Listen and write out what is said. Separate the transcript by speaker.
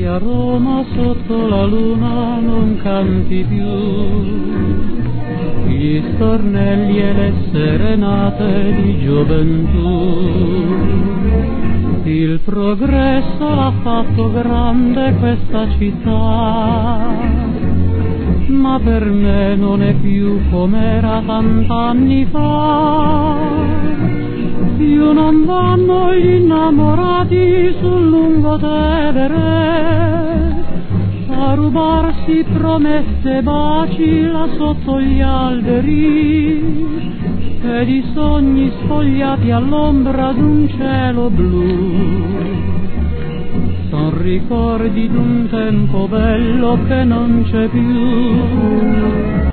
Speaker 1: a Roma sotto la luna non canti più gli stornelli e le serenate di gioventù. Il progresso l'ha fatto grande questa città, ma per me non è più com'era tant'anni fa. Più non vanno gli innamorati sul Lungotevere a rubarsi promesse e baci là sotto gli alberi, ed i sogni sfogliati all'ombra d'un cielo blu son ricordi d'un tempo bello che non c'è più.